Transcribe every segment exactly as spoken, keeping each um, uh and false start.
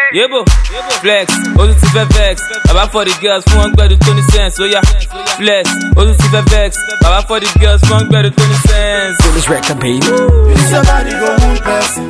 Yebo, flex, positive vex. Baba for the girls, fun better twenty cents. Oh yeah, flex, positive vex. Baba for the girls, fun better twenty cents. Foolish record, baby. This your body go one person.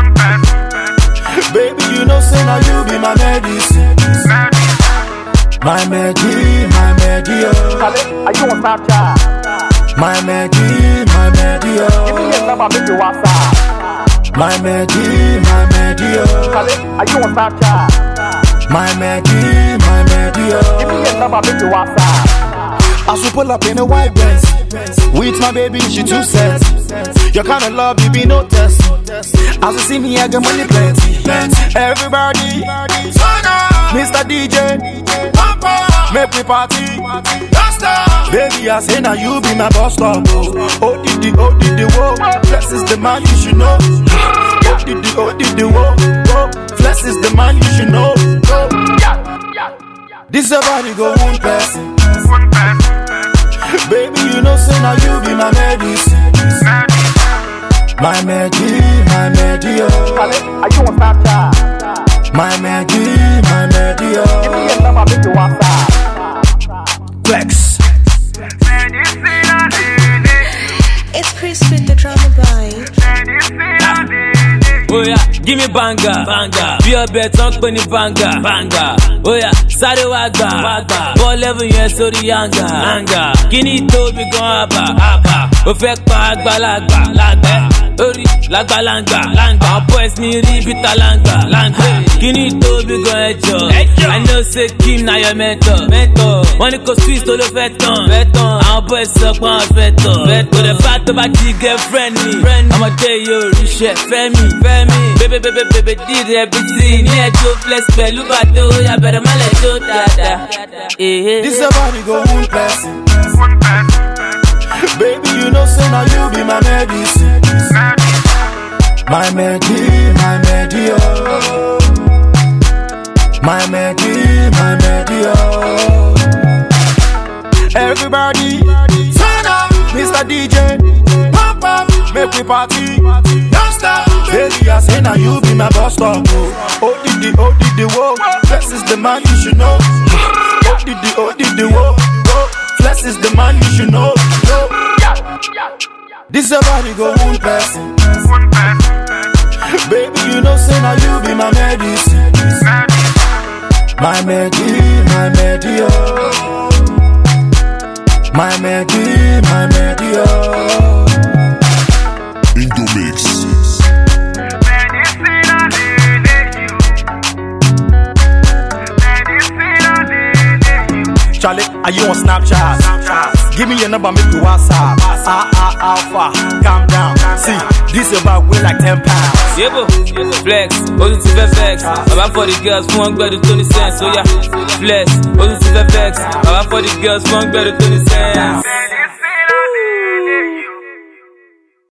Baby, you know say now you be my medicine. My medi, my medi, oh. Are you on Snapchat? My medi, my medi, oh. Give me your number, make you WhatsApp. My medi, my medi, oh. Are you on Snapchat? My medi, my medi, oh. Give me your number, make you WhatsApp. As we pull up in a white Benz with my baby, she too sexy. Your kind of love, you be no test. As you see me, I get money plenty. Everybody, Mister D J, make me party. Baby, I say now you be my boss stop. Oh, did the, oh, did the, whoa. Flex is the man, you should know. Oh, did the, oh, did the, whoa. Flex is the man, you should know. This your body go one person. Baby, you know say now you be my medicine. My medi, my medi, oh. Are you on Snapchat? My medi, my medi, oh. Give me your number, make you WhatsApp. Flex. It's Chris with the drama boy. Oh yeah, give me banga, banga. Be a bet on penny banga, banga. Oh yeah, sáré wá gbà, wagba. Ball level yẹn sórí yanga, yanga. Kini tóbi gan aba, aba. Ó fẹ́ pa àgbàlagbà, lágbà. Orí lágbàlangba, langba. Àwọn boys mi rí bíta langba, langba. Kini tóbi gan ẹjọ́. I know say Kim na your mentor, mentor. Wọ́n ní kò Swiss tó ló fẹ́ tán, fẹ́ tán. Àwọn boys sọ pé wọ́n fẹ́ tán, fẹ́ tán. Kò dẹ̀ bá tó bá ti girlfriend mi. Ọmọdé yóò ríṣẹ́ fẹ́ mi, fẹ́ mi. Baby, baby, baby, did everything. Ní ẹjọ́ flex pẹ̀lú bàtò, yà bẹ̀rẹ̀ má lẹ́jọ́ dáadáa. This your body go one person. Baby, you know say now you be my medicine. My medi, my medi, oh. My medi, my medi, oh. Everybody, turn up, Mister D J. Pump up, make we party. Don't stop. Baby, I say now you be my boss stop. Oh, did the, oh, did the, whoa. Flex is the man, you should know. Oh, did the, oh, did the, whoa. Flex is the man, you should know. This your body go one person. Baby, you know say now you be my medicine. My medi, my medi, oh. My medi, my medi, oh. Indo Mix. Charlie, are you on Snapchat? Snapchat? Give me your number, make you WhatsApp. Ah, ah, alpha, calm down. See, this your back weigh like ten pounds. Yebo, flex, positive vex. Baba for the girls, fun better twenty cents. Oh yeah, flex, positive vex. Baba for the girls, fun better twenty cents.